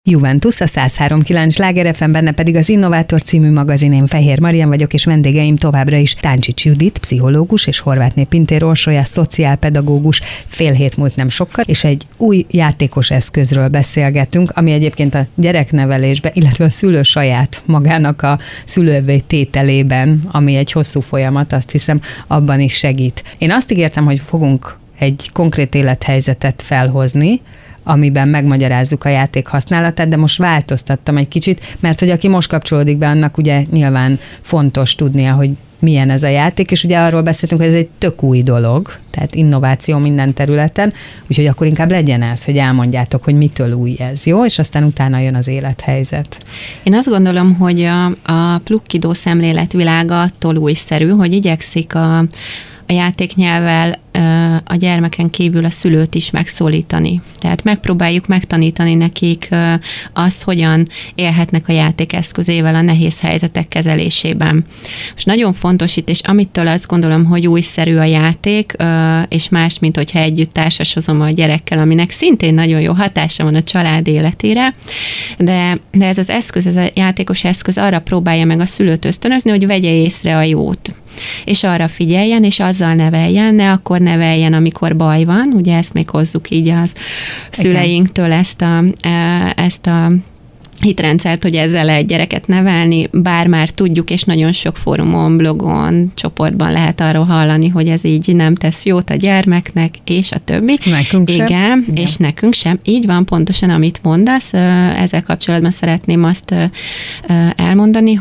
Juventus, a 103.9 Sláger FM, benne pedig az Innovátor című magazin. Én Fehér Marian vagyok, és vendégeim továbbra is Táncsics Judit, pszichológus, és Horváthné Pintér Orsolya, szociálpedagógus. Fél hét múlt nem sokkal, és egy új játékos eszközről beszélgetünk, ami egyébként a gyereknevelésben, illetve a szülő saját magának a szülővé tételében, ami egy hosszú folyamat, azt hiszem, abban is segít. Én azt ígértem, hogy fogunk egy konkrét élethelyzetet felhozni, amiben megmagyarázzuk a játék használatát, de most változtattam egy kicsit, mert hogy aki most kapcsolódik be, annak ugye nyilván fontos tudnia, hogy milyen ez a játék, és ugye arról beszéltünk, hogy ez egy tök új dolog, tehát innováció minden területen, úgyhogy akkor inkább legyen ez, hogy elmondjátok, hogy mitől új ez, jó? És aztán utána jön az élethelyzet. Én azt gondolom, hogy a plukkidó szemléletvilága attól újszerű, hogy igyekszik a játéknyelvvel a gyermeken kívül a szülőt is megszólítani. Tehát megpróbáljuk megtanítani nekik azt, hogyan élhetnek a játék eszközével a nehéz helyzetek kezelésében. És nagyon fontos itt, és amitől azt gondolom, hogy újszerű a játék, és más, mint hogyha együtt társasozom a gyerekkel, aminek szintén nagyon jó hatása van a család életére, de ez az eszköz, ez a játékos eszköz arra próbálja meg a szülőt ösztönözni, hogy vegye észre a jót. És arra figyeljen, és azzal neveljen, ne akkor neveljen, amikor baj van, ugye ezt még hozzuk így az szüleinktől ezt a hitrendszert, hogy ezzel lehet gyereket nevelni, bár már tudjuk, és nagyon sok fórumon, blogon, csoportban lehet arról hallani, hogy ez így nem tesz jót a gyermeknek, és a többi. Nekünk sem. Igen, és nekünk sem. Így van, pontosan, amit mondasz. Ezzel kapcsolatban szeretném azt elmondani,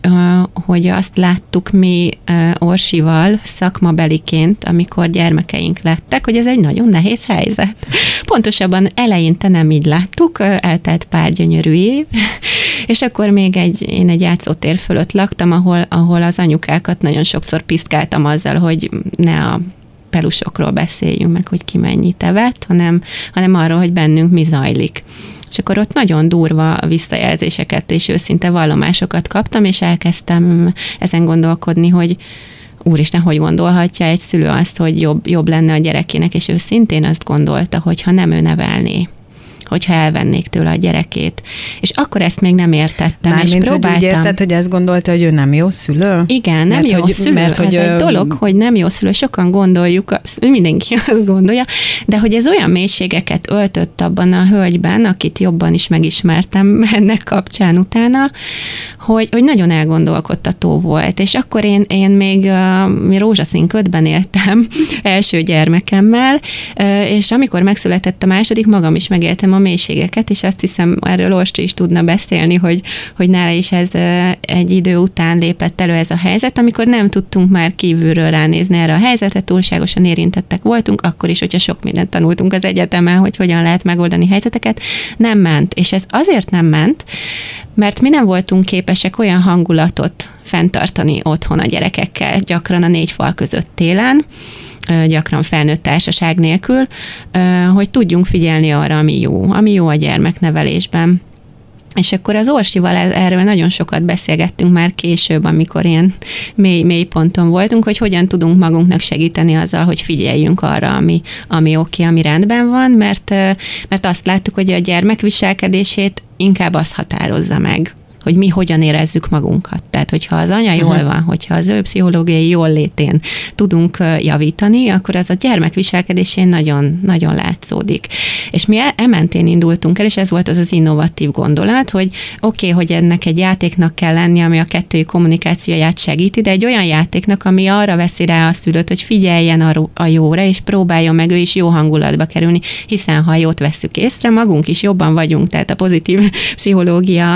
hogy azt láttuk mi Orsival szakmabeliként, amikor gyermekeink lettek, hogy ez egy nagyon nehéz helyzet. Pontosabban eleinte nem így láttuk, eltelt pár gyönyörű év, és akkor még én egy játszótér fölött laktam, ahol az anyukákat nagyon sokszor piszkáltam azzal, hogy ne a pelusokról beszéljünk meg, hogy ki mennyit evett, hanem arról, hogy bennünk mi zajlik. És akkor ott nagyon durva visszajelzéseket és őszinte vallomásokat kaptam, és elkezdtem ezen gondolkodni, hogy úristen, hogy gondolhatja egy szülő azt, hogy jobb lenne a gyerekének, és ő szintén azt gondolta, hogy ha nem ő nevelné, hogyha elvennék tőle a gyerekét. És akkor ezt még nem értettem, Mármint, és próbáltam. Hogy úgy érted, hogy azt gondolta, hogy ő nem jó szülő? Igen, nem jó szülő. Ez egy dolog, hogy nem jó szülő. Sokan gondoljuk, mindenki azt gondolja, de hogy ez olyan mélységeket öltött abban a hölgyben, akit jobban is megismertem ennek kapcsán utána, hogy nagyon elgondolkodtató volt. És akkor én még rózsaszín ködben éltem első gyermekemmel, és amikor megszületett a második, magam is megéltem a mélységeket, és azt hiszem, erről Orsi is tudna beszélni, hogy nála is ez egy idő után lépett elő ez a helyzet, amikor nem tudtunk már kívülről ránézni erre a helyzetre, túlságosan érintettek voltunk, akkor is, hogyha sok mindent tanultunk az egyetemen, hogy hogyan lehet megoldani helyzeteket, nem ment. És ez azért nem ment, mert mi nem voltunk képesek olyan hangulatot fenntartani otthon a gyerekekkel, gyakran a 4 fal között télen, gyakran felnőtt társaság nélkül, hogy tudjunk figyelni arra, ami jó a gyermeknevelésben. És akkor az Orsival erről nagyon sokat beszélgettünk már később, amikor ilyen mély ponton voltunk, hogy hogyan tudunk magunknak segíteni azzal, hogy figyeljünk arra, ami oké, ami rendben van, mert azt láttuk, hogy a gyermek viselkedését inkább az határozza meg, hogy mi hogyan érezzük magunkat. Tehát, hogyha az anya jól van, hogyha az ő pszichológiai jól létén tudunk javítani, akkor az a gyermek viselkedésén nagyon, nagyon látszódik. És mi ementén indultunk el, és ez volt az innovatív gondolat, hogy oké, hogy ennek egy játéknak kell lenni, ami a kettői kommunikációját segíti, de egy olyan játéknak, ami arra veszi rá a szülőt, hogy figyeljen a jóra, és próbáljon meg ő is jó hangulatba kerülni, hiszen ha jót vesszük észre, magunk is jobban vagyunk, tehát a pozitív pszichológia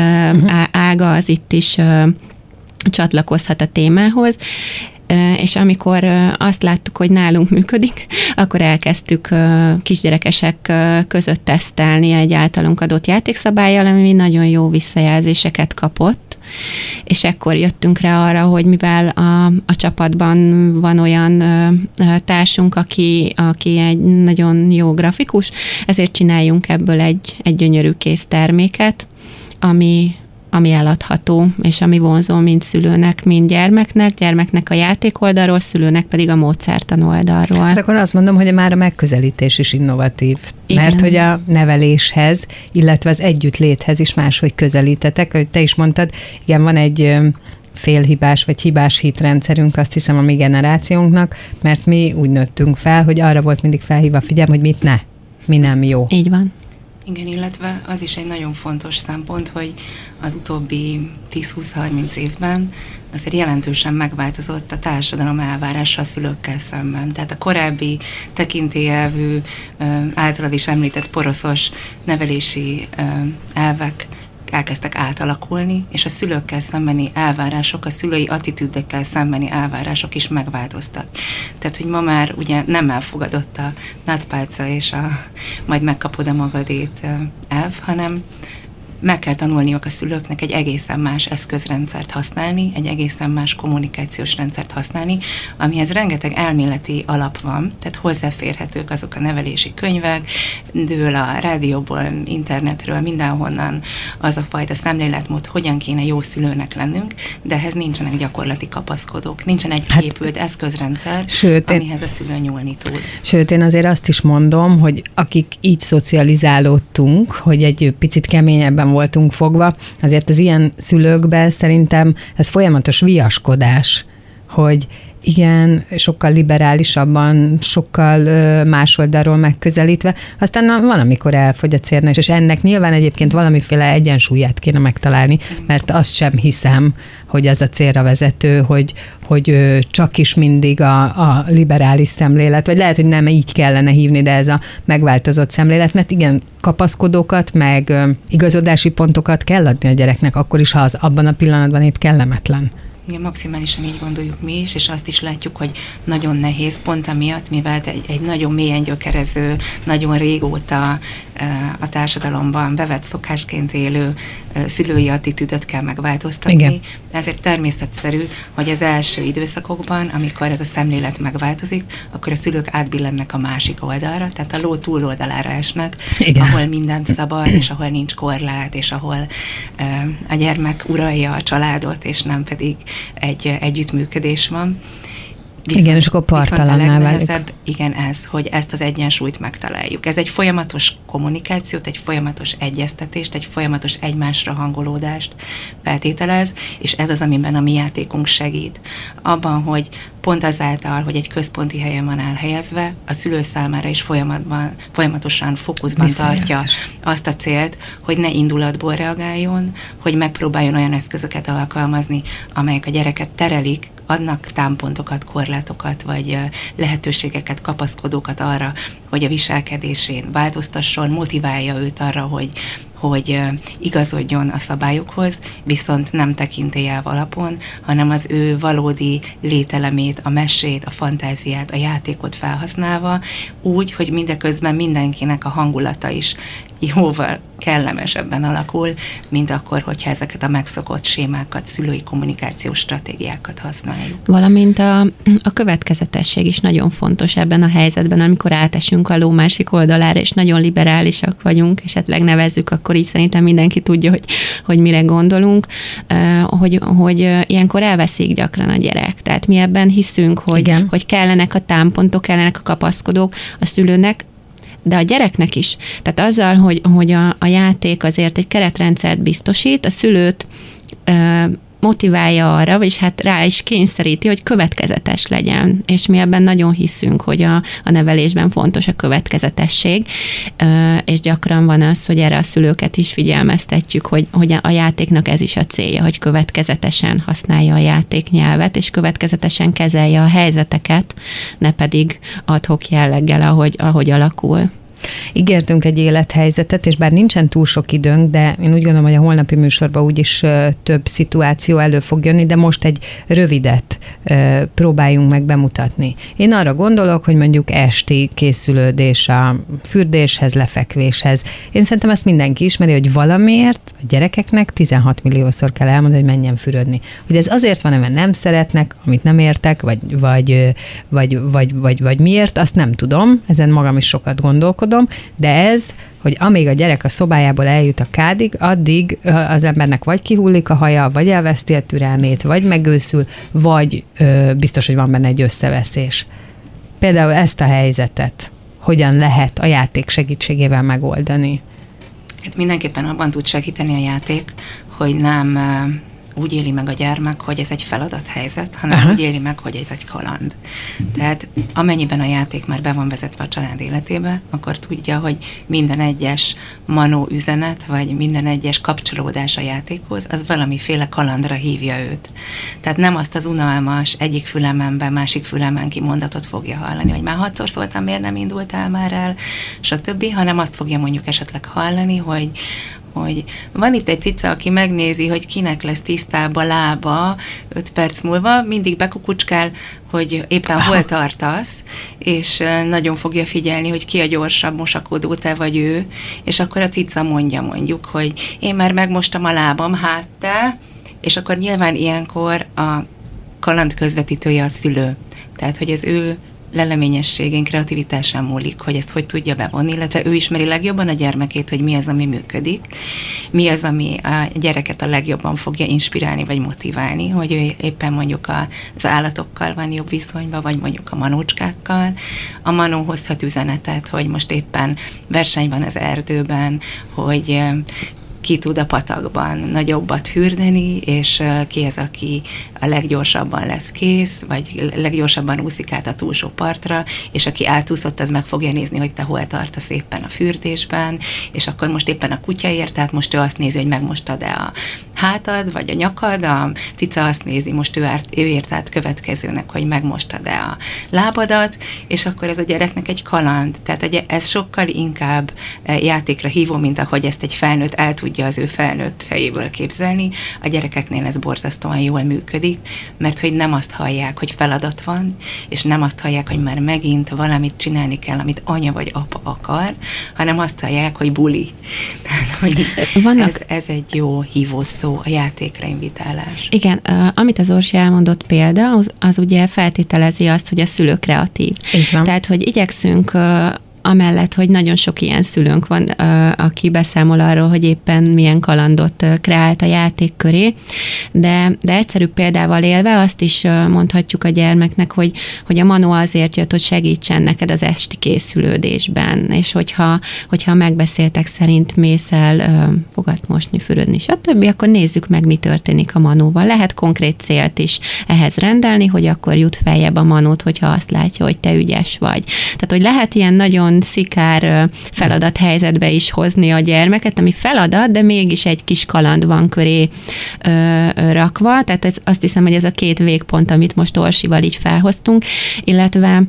ága az itt is csatlakozhat a témához, és amikor azt láttuk, hogy nálunk működik, akkor elkezdtük kisgyerekesek között tesztelni egy általunk adott játékszabállyal, ami nagyon jó visszajelzéseket kapott, és ekkor jöttünk rá arra, hogy mivel a csapatban van olyan társunk, aki egy nagyon jó grafikus, ezért csináljunk ebből egy gyönyörű kész terméket, ami ami eladható, és ami vonzó mind szülőnek, mind gyermeknek a játék oldalról, szülőnek pedig a módszertan oldalról. Hát akkor azt mondom, hogy már a megközelítés is innovatív. Igen. Mert hogy a neveléshez, illetve az együttléthez is máshogy közelítetek, hogy te is mondtad, igen, van egy félhibás vagy hibás hitrendszerünk, azt hiszem a mi generációnknak, mert mi úgy nőttünk fel, hogy arra volt mindig felhívva a figyelm, hogy mi nem jó. Így van. Igen, illetve az is egy nagyon fontos szempont, hogy az utóbbi 10-20-30 évben azért jelentősen megváltozott a társadalom elvárása a szülőkkel szemben. Tehát a korábbi tekintélyelvű, általad is említett poroszos nevelési elvek elkezdtek átalakulni, és a szülőkkel szembeni elvárások, a szülői attitűdekkel szembeni elvárások is megváltoztak. Tehát, hogy ma már ugye nem elfogadott a nátpálca és majd megkapod a magadét elv, hanem meg kell tanulniuk a szülőknek egy egészen más eszközrendszert használni, egy egészen más kommunikációs rendszert használni, amihez rengeteg elméleti alap van, tehát hozzáférhetők azok a nevelési könyvek, dől a rádióból, internetről, mindenhonnan az a fajta szemléletmód, hogyan kéne jó szülőnek lennünk, de ehhez nincsenek gyakorlati kapaszkodók, nincsen egy kiépült eszközrendszer, amihez a szülő nyúlni tud. Sőt, én azért azt is mondom, hogy akik így szocializálódtunk, hogy egy picit keményebben voltunk fogva, azért az ilyen szülőkben szerintem ez folyamatos viaskodás, hogy igen, sokkal liberálisabban, sokkal más oldalról megközelítve, aztán van, amikor elfogy a cérna, és ennek nyilván egyébként valamiféle egyensúlyát kéne megtalálni, mert azt sem hiszem, hogy az a célra vezető, hogy csak is mindig a liberális szemlélet, vagy lehet, hogy nem így kellene hívni, de ez a megváltozott szemlélet, mert igen, kapaszkodókat, meg igazodási pontokat kell adni a gyereknek, akkor is, ha az abban a pillanatban itt kellemetlen. Igen, maximálisan így gondoljuk mi is, és azt is látjuk, hogy nagyon nehéz pont amiatt, mivel egy nagyon mélyen gyökerező, nagyon régóta a társadalomban bevett szokásként élő szülői attitűdöt kell megváltoztatni. Igen. Ezért természetszerű, hogy az első időszakokban, amikor ez a szemlélet megváltozik, akkor a szülők átbillennek a másik oldalra, tehát a ló túloldalára esnek, igen, ahol mindent szabad, és ahol nincs korlát, és ahol a gyermek uralja a családot, és nem pedig egy együttműködés van. Igen, és akkor partalanná válik. Igen, ez, hogy ezt az egyensúlyt megtaláljuk. Ez egy folyamatos kommunikációt, egy folyamatos egyeztetést, egy folyamatos egymásra hangolódást feltételez, és ez az, amiben a mi játékunk segít. Abban, hogy pont azáltal, hogy egy központi helyen van elhelyezve, a szülő számára is folyamatosan fókuszban tartja azt a célt, hogy ne indulatból reagáljon, hogy megpróbáljon olyan eszközöket alkalmazni, amelyek a gyereket terelik, adnak támpontokat, korlátokat, vagy lehetőségeket, kapaszkodókat arra, hogy a viselkedésén változtasson, motiválja őt arra, hogy igazodjon a szabályokhoz, viszont nem tekintélyelv alapon, hanem az ő valódi lételemét, a mesét, a fantáziát, a játékot felhasználva, úgy, hogy mindeközben mindenkinek a hangulata is jóval kellemesebben alakul, mint akkor, hogyha ezeket a megszokott sémákat, szülői kommunikációs stratégiákat használjuk. Valamint a következetesség is nagyon fontos ebben a helyzetben, amikor átesünk a ló másik oldalára, és nagyon liberálisak vagyunk, esetleg nevezzük, akkor így szerintem mindenki tudja, hogy mire gondolunk, hogy ilyenkor elveszik gyakran a gyerek. Tehát mi ebben hiszünk, hogy kellenek a támpontok, kellenek a kapaszkodók a szülőnek, de a gyereknek is. Tehát azzal, hogy a játék azért egy keretrendszert biztosít, a szülőt motiválja arra, vagyis hát rá is kényszeríti, hogy következetes legyen. És mi ebben nagyon hiszünk, hogy a nevelésben fontos a következetesség, és gyakran van az, hogy erre a szülőket is figyelmeztetjük, hogy a játéknak ez is a célja, hogy következetesen használja a játéknyelvet, és következetesen kezelje a helyzeteket, ne pedig ad-hoc jelleggel, ahogy alakul. Ígértünk egy élethelyzetet, és bár nincsen túl sok időnk, de én úgy gondolom, hogy a holnapi műsorban úgyis több szituáció elő fog jönni, de most egy rövidet próbáljunk meg bemutatni. Én arra gondolok, hogy mondjuk esti készülődés a fürdéshez, lefekvéshez. Én szerintem ezt mindenki ismeri, hogy valamiért a gyerekeknek 16 milliószor kell elmondani, hogy menjen fürödni. Hogy ez azért van, mert nem szeretnek, amit nem értek, vagy miért, azt nem tudom, ezen magam is sokat gondolkodom, gondolkodom, de ez, hogy amíg a gyerek a szobájából eljut a kádig, addig az embernek vagy kihullik a haja, vagy elveszti a türelmét, vagy megőszül, vagy biztos, hogy van benne egy összeveszés. Például ezt a helyzetet hogyan lehet a játék segítségével megoldani? Hát mindenképpen abban tud segíteni a játék, hogy nem úgy éli meg a gyermek, hogy ez egy feladathelyzet, hanem úgy éli meg, hogy ez egy kaland. Tehát amennyiben a játék már be van vezetve a család életébe, akkor tudja, hogy minden egyes manó üzenet, vagy minden egyes kapcsolódás a játékhoz, az valamiféle kalandra hívja őt. Tehát nem azt az unalmas, egyik fülemen be, másik fülemen ki mondatot fogja hallani, hogy már 6-szor szóltam, miért nem indultál már el, stb., hanem azt fogja mondjuk esetleg hallani, hogy van itt egy cica, aki megnézi, hogy kinek lesz tisztába lába 5 perc múlva, mindig bekukucskál, hogy éppen hol tartasz, és nagyon fogja figyelni, hogy ki a gyorsabb mosakodó, te vagy ő, és akkor a cica mondja mondjuk, hogy én már megmostam a lábam, hát te, és akkor nyilván ilyenkor a kaland közvetítője a szülő. Tehát, hogy az ő leleményességén, kreativitásán múlik, hogy ezt hogy tudja bevonni, illetve ő ismeri legjobban a gyermekét, hogy mi az, ami működik, mi az, ami a gyereket a legjobban fogja inspirálni, vagy motiválni, hogy ő éppen mondjuk az állatokkal van jobb viszonyban, vagy mondjuk a manócskákkal. A manó hozhat üzenetet, hogy most éppen verseny van az erdőben, hogy ki tud a patakban nagyobbat fürdeni, és ki az, aki a leggyorsabban lesz kész, vagy leggyorsabban úszik át a túlsó partra, és aki átúszott, az meg fogja nézni, hogy te hol tartasz éppen a fürdésben, és akkor most éppen a kutya ért, tehát most ő azt nézi, hogy megmostad-e a hátad, vagy a nyakad, a cica azt nézi, most ő ért át következőnek, hogy megmostad-e a lábadat, és akkor ez a gyereknek egy kaland. Tehát ez sokkal inkább játékra hívó, mint ahogy ezt egy felnőtt el tudja az ő felnőtt fejéből képzelni. A gyerekeknél ez borzasztóan jól működik, mert hogy nem azt hallják, hogy feladat van, és nem azt hallják, hogy már megint valamit csinálni kell, amit anya vagy apa akar, hanem azt hallják, hogy buli. Tehát, hogy ez egy jó hívószó, a játékra invitálás. Igen, amit az Orsi elmondott példa, az ugye feltételezi azt, hogy a szülő kreatív. Tehát, hogy igyekszünk amellett, hogy nagyon sok ilyen szülőnk van, aki beszámol arról, hogy éppen milyen kalandot kreált a játék köré, de egyszerű példával élve azt is mondhatjuk a gyermeknek, hogy a manó azért jött, hogy segítsen neked az esti készülődésben, és hogyha megbeszéltek szerint mész el fogat mosni, fürödni, stb., akkor nézzük meg, mi történik a manóval. Lehet konkrét célt is ehhez rendelni, hogy akkor jut feljebb a manót, hogyha azt látja, hogy te ügyes vagy. Tehát, hogy lehet ilyen nagyon szikár feladathelyzetbe is hozni a gyermeket, ami feladat, de mégis egy kis kaland van köré rakva, tehát azt hiszem, hogy ez a 2 végpont, amit most Orsival így felhoztunk, illetve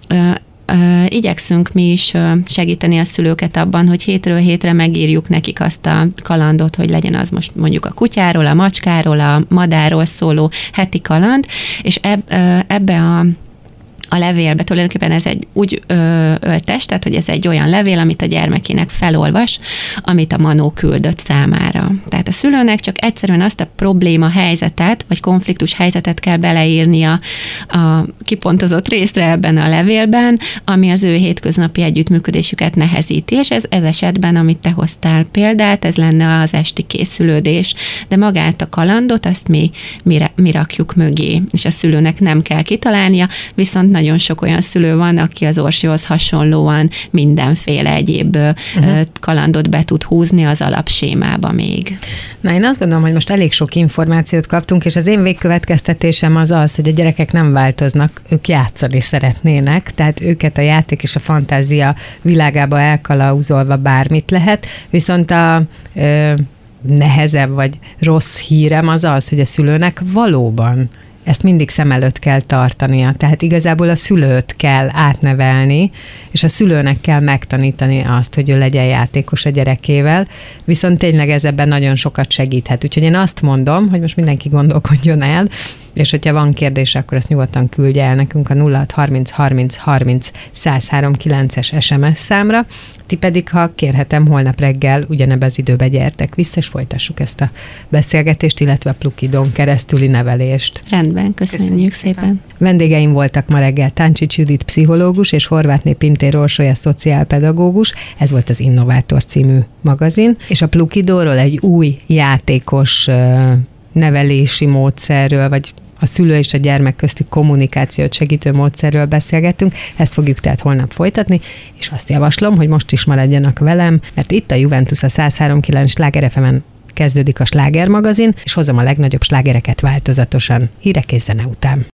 igyekszünk mi is segíteni a szülőket abban, hogy hétről hétre megírjuk nekik azt a kalandot, hogy legyen az most mondjuk a kutyáról, a macskáról, a madárról szóló heti kaland, és ebbe a levélbe tulajdonképpen ez egy úgy öltes, tehát hogy ez egy olyan levél, amit a gyermekének felolvas, amit a manó küldött számára. Tehát a szülőnek csak egyszerűen azt a probléma helyzetet, vagy konfliktus helyzetet kell beleírnia a kipontozott részre ebben a levélben, ami az ő hétköznapi együttműködésüket nehezíti, és ez esetben, amit te hoztál példát, ez lenne az esti készülődés, de magát a kalandot, azt mi rakjuk mögé, és a szülőnek nem kell kitalálnia, viszont nagyon sok olyan szülő van, aki az Orsihoz hasonlóan mindenféle egyéb kalandot be tud húzni az alapsémába még. Na, én azt gondolom, hogy most elég sok információt kaptunk, és az én végkövetkeztetésem az, hogy a gyerekek nem változnak, ők játszani szeretnének, tehát őket a játék és a fantázia világába elkalauzolva bármit lehet, viszont a nehezebb vagy rossz hírem az, hogy a szülőnek valóban ezt mindig szem előtt kell tartania. Tehát igazából a szülőt kell átnevelni, és a szülőnek kell megtanítani azt, hogy ő legyen játékos a gyerekével, viszont tényleg ez ebben nagyon sokat segíthet. Úgyhogy én azt mondom, hogy most mindenki gondolkodjon el, és hogyha van kérdés, akkor ezt nyugodtan küldje el nekünk a 0630 30 30 103 9-es SMS számra. Ti pedig, ha kérhetem, holnap reggel ugyanebben az időbe gyertek vissza, és folytassuk ezt a beszélgetést, illetve a Plukidon keresztüli nevelést. Rendben. Rendben, köszönjük szépen. Vendégeim voltak ma reggel Táncsics Judit pszichológus és Horvátné Pintér Orsolya szociálpedagógus. Ez volt az Innovátor című magazin, és a Plukidóról egy új játékos nevelési módszerről, vagy a szülő és a gyermek közti kommunikációt segítő módszerről beszélgettünk. Ezt fogjuk tehát holnap folytatni, és azt javaslom, hogy most is maradjanak velem, mert itt a Juventus a 103.9 Sláger FM-en kezdődik a Sláger magazin, és hozom a legnagyobb slágereket változatosan. Hírek és zene után.